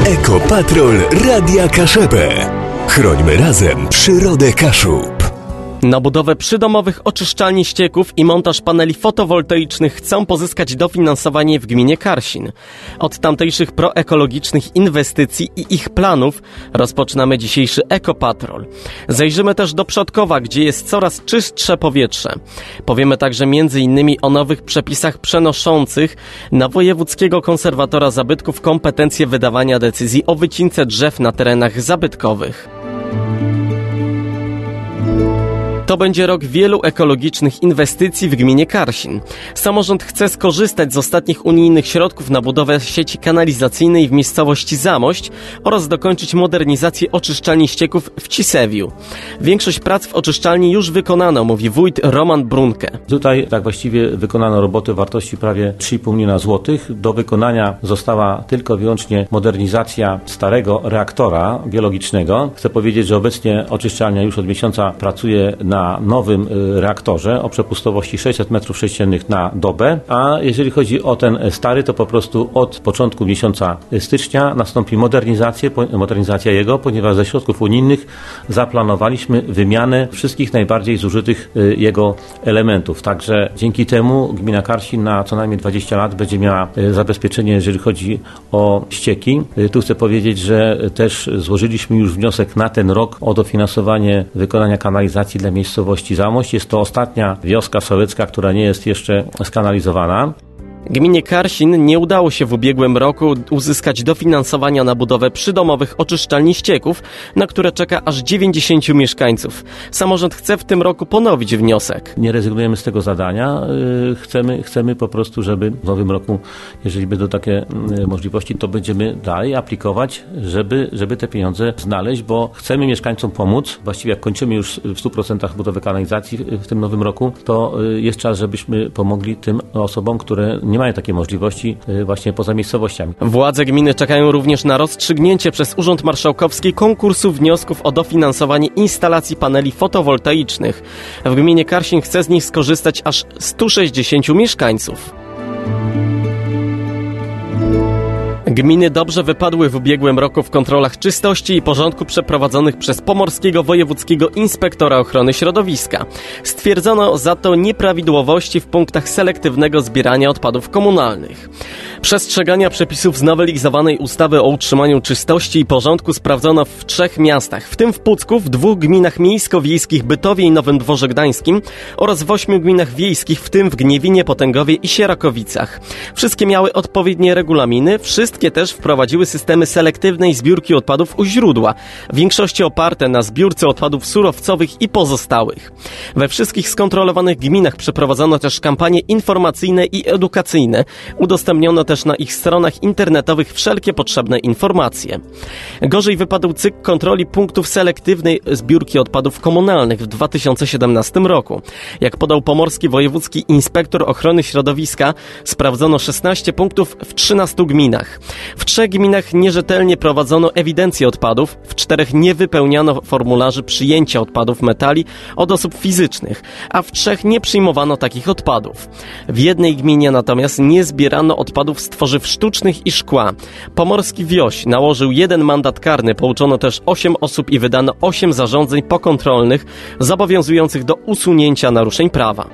Ekopatrol Radia Kaszebę. Chrońmy razem przyrodę Kaszub. Na budowę przydomowych oczyszczalni ścieków i montaż paneli fotowoltaicznych chcą pozyskać dofinansowanie w gminie Karsin. Od tamtejszych proekologicznych inwestycji i ich planów rozpoczynamy dzisiejszy Ekopatrol. Zajrzymy też do Przodkowa, gdzie jest coraz czystsze powietrze. Powiemy także m.in. o nowych przepisach przenoszących na wojewódzkiego konserwatora zabytków kompetencje wydawania decyzji o wycince drzew na terenach zabytkowych. To będzie rok wielu ekologicznych inwestycji w gminie Karsin. Samorząd chce skorzystać z ostatnich unijnych środków na budowę sieci kanalizacyjnej w miejscowości Zamość oraz dokończyć modernizację oczyszczalni ścieków w Cisewiu. Większość prac w oczyszczalni już wykonano, mówi wójt Roman Brunke. Tutaj tak właściwie wykonano roboty w wartości prawie 3,5 miliona złotych. Do wykonania została tylko i wyłącznie modernizacja starego reaktora biologicznego. Chcę powiedzieć, że obecnie oczyszczalnia już od miesiąca pracuje na nowym reaktorze o przepustowości 600 m3 na dobę, a jeżeli chodzi o ten stary, to po prostu od początku miesiąca stycznia nastąpi modernizacja jego, ponieważ ze środków unijnych zaplanowaliśmy wymianę wszystkich najbardziej zużytych jego elementów. Także dzięki temu gmina Karsin na co najmniej 20 lat będzie miała zabezpieczenie, jeżeli chodzi o ścieki. Tu chcę powiedzieć, że też złożyliśmy już wniosek na ten rok o dofinansowanie wykonania kanalizacji dla miejscowości Zamość. Jest to ostatnia wioska sołecka, która nie jest jeszcze skanalizowana. Gminie Karsin nie udało się w ubiegłym roku uzyskać dofinansowania na budowę przydomowych oczyszczalni ścieków, na które czeka aż 90 mieszkańców. Samorząd chce w tym roku ponowić wniosek. Nie rezygnujemy z tego zadania. Chcemy po prostu, żeby w nowym roku, jeżeli będą takie możliwości, to będziemy dalej aplikować, żeby te pieniądze znaleźć, bo chcemy mieszkańcom pomóc. Właściwie jak kończymy już w 100% budowę kanalizacji w tym nowym roku, to jest czas, żebyśmy pomogli tym osobom, które nie mają takiej możliwości właśnie poza miejscowościami. Władze gminy czekają również na rozstrzygnięcie przez Urząd Marszałkowski konkursu wniosków o dofinansowanie instalacji paneli fotowoltaicznych. W gminie Karsin chce z nich skorzystać aż 160 mieszkańców. Gminy dobrze wypadły w ubiegłym roku w kontrolach czystości i porządku przeprowadzonych przez Pomorskiego Wojewódzkiego Inspektora Ochrony Środowiska. Stwierdzono za to nieprawidłowości w punktach selektywnego zbierania odpadów komunalnych. Przestrzegania przepisów znowelizowanej ustawy o utrzymaniu czystości i porządku sprawdzono w 3 miastach, w tym w Pucku, w 2 gminach miejsko-wiejskich Bytowie i Nowym Dworze Gdańskim oraz w 8 gminach wiejskich, w tym w Gniewinie, Potęgowie i Sierakowicach. Wszystkie miały odpowiednie regulaminy, wszystkie też wprowadziły systemy selektywnej zbiórki odpadów u źródła, w większości oparte na zbiórce odpadów surowcowych i pozostałych. We wszystkich skontrolowanych gminach przeprowadzono też kampanie informacyjne i edukacyjne. Udostępniono też na ich stronach internetowych wszelkie potrzebne informacje. Gorzej wypadł cykl kontroli punktów selektywnej zbiórki odpadów komunalnych w 2017 roku. Jak podał Pomorski Wojewódzki Inspektor Ochrony Środowiska, sprawdzono 16 punktów w 13 gminach. W 3 gminach nierzetelnie prowadzono ewidencję odpadów, w 4 nie wypełniano formularzy przyjęcia odpadów metali od osób fizycznych, a w 3 nie przyjmowano takich odpadów. W jednej gminie natomiast nie zbierano odpadów z tworzyw sztucznych i szkła. Pomorski Wioś nałożył 1 mandat karny, pouczono też 8 osób i wydano 8 zarządzeń pokontrolnych zobowiązujących do usunięcia naruszeń prawa.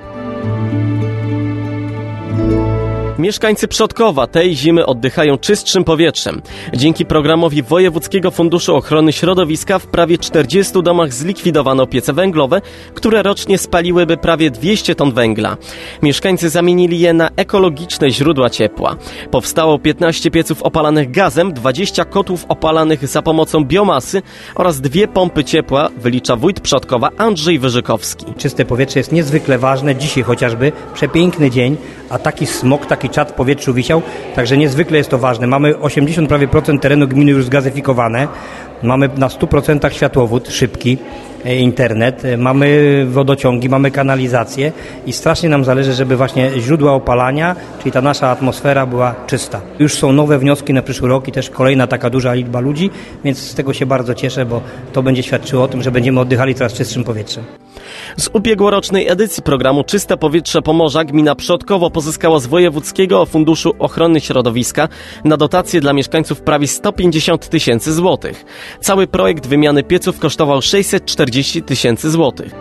Mieszkańcy Przodkowa tej zimy oddychają czystszym powietrzem. Dzięki programowi Wojewódzkiego Funduszu Ochrony Środowiska w prawie 40 domach zlikwidowano piece węglowe, które rocznie spaliłyby prawie 200 ton węgla. Mieszkańcy zamienili je na ekologiczne źródła ciepła. Powstało 15 pieców opalanych gazem, 20 kotłów opalanych za pomocą biomasy oraz 2 pompy ciepła, wylicza wójt Przodkowa Andrzej Wyżykowski. Czyste powietrze jest niezwykle ważne. Dzisiaj chociażby przepiękny dzień, a taki smog, taki czad w powietrzu wisiał, także niezwykle jest to ważne. Mamy 80% terenu gminy już zgazyfikowane. Mamy na 100% światłowód szybki, internet, mamy wodociągi, mamy kanalizację i strasznie nam zależy, żeby właśnie źródła opalania, czyli ta nasza atmosfera była czysta. Już są nowe wnioski na przyszły rok i też kolejna taka duża liczba ludzi, więc z tego się bardzo cieszę, bo to będzie świadczyło o tym, że będziemy oddychali coraz czystszym powietrzem. Z ubiegłorocznej edycji programu Czyste Powietrze Pomorza gmina Przodkowo pozyskała z Wojewódzkiego Funduszu Ochrony Środowiska na dotacje dla mieszkańców prawie 150 000 złotych. Cały projekt wymiany pieców kosztował 640 000 złotych.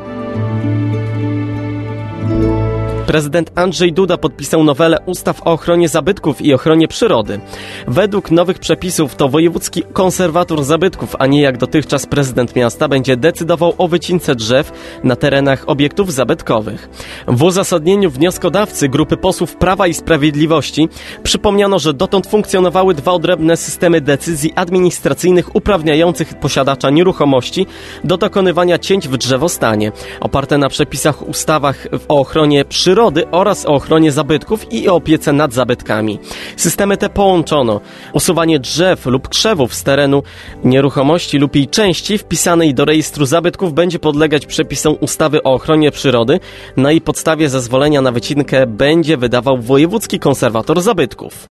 Prezydent Andrzej Duda podpisał nowelę ustaw o ochronie zabytków i ochronie przyrody. Według nowych przepisów to wojewódzki konserwator zabytków, a nie jak dotychczas prezydent miasta, będzie decydował o wycince drzew na terenach obiektów zabytkowych. W uzasadnieniu wnioskodawcy grupy posłów Prawa i Sprawiedliwości przypomniano, że dotąd funkcjonowały dwa odrębne systemy decyzji administracyjnych uprawniających posiadacza nieruchomości do dokonywania cięć w drzewostanie, oparte na przepisach ustawach o ochronie przyrody oraz o ochronie zabytków i o opiece nad zabytkami. Systemy te połączono. Usuwanie drzew lub krzewów z terenu nieruchomości lub jej części wpisanej do rejestru zabytków będzie podlegać przepisom ustawy o ochronie przyrody. Na jej podstawie zezwolenia na wycinkę będzie wydawał wojewódzki konserwator zabytków.